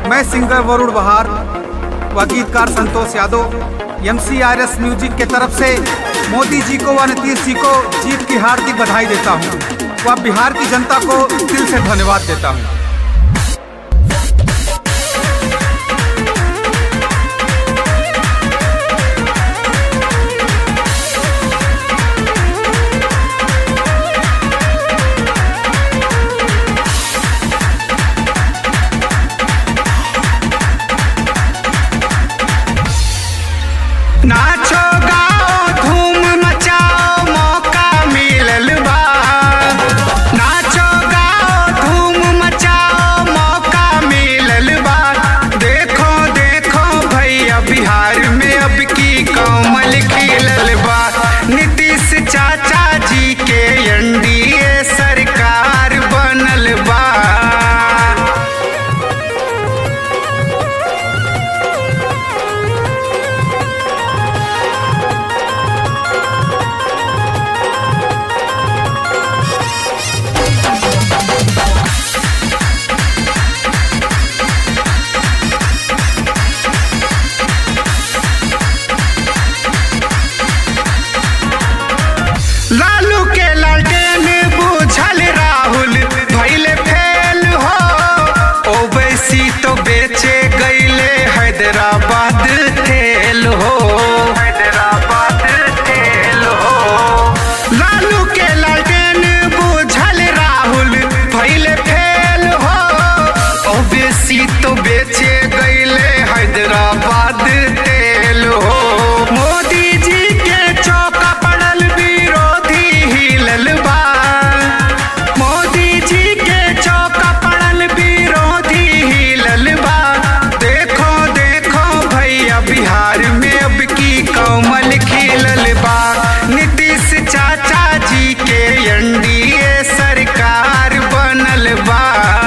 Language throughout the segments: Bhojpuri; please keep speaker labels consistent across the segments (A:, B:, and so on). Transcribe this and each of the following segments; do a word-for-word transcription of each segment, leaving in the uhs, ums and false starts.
A: मैं सिंगर वरुण बहार व गीतकार Santosh Yadav M C R S music के तरफ से मोदी जी को व नीतीश जी को जीत की हार्दिक बधाई देता हूँ व बिहार की जनता को दिल से धन्यवाद देता हूँ।
B: नाचो गाओ धूम मचाओ मौका मिलल बा। नाचो गाओ धूम मचाओ मौका मिलल बा। देखो देखो भैया बिहार में अब की कमल खिलल बा। नीतीश चाचा जी के एन डी ए सरकार बनल बा। लालू के लालटेन बुझल राहुल भइले फेल हो। ओवैसी तो बेचे गईले हैदराबाद तेल हो। हैदराबाद तेल हो। लालू के लालटेन बुझल राहुल भइले फेल हो। ओवैसी तो बेचे गईले हैदराबाद तेल हो। मोदी जी के चौका पड़ल मोदी जी के चौका पड़ल विरोधी हिलल बा। देखो देखो भैया बिहार में अब की कमल खिलल बा। नीतीश चाचा जी के एन डी ए सरकार बनल बा।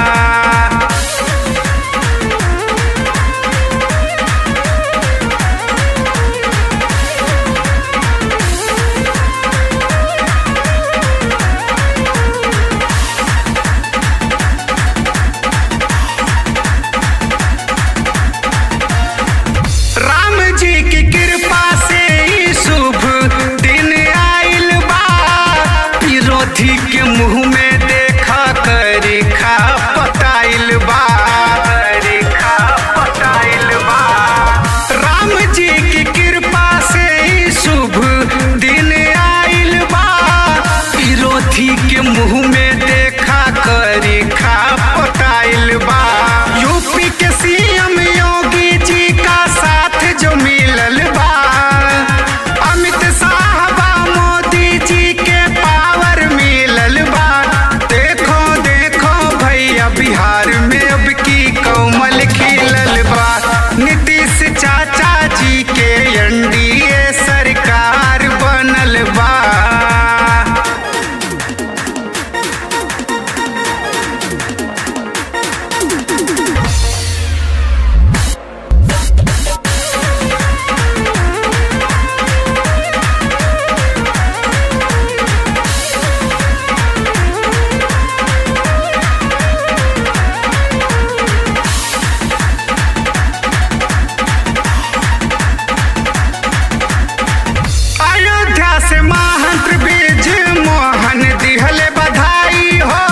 B: राम जी की कृपा से ही शुभ दिन आइल बा। विरोधी के मुंह में देखा करी खा पताइल बा। करीखा पताइल बा। राम जी की कृपा से ही शुभ दिन आइल बा। विरोधी के मुंह में देखा करी खा पताइल बा। यूपी के सी एम योगी जी का साथ जो मिलल बा। अमित शाह बा मोदी जी के पावर मिलल बा। देखो देखो भैया बिहार में अब की कमल खिलल बा। नीतीश चाचा जी के एन डी ए सरकार बनल बा। अयोध्या से महंत बीज मोहन दिहले बधाई हो।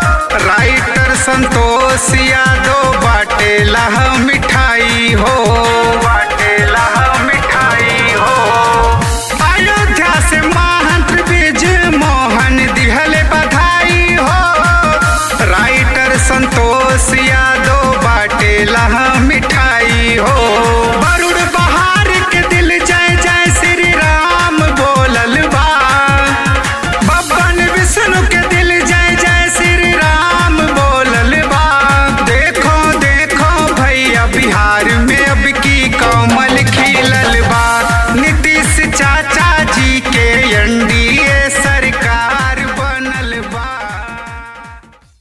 B: राइटर संतोष यादव बाटेला मिठाई हो।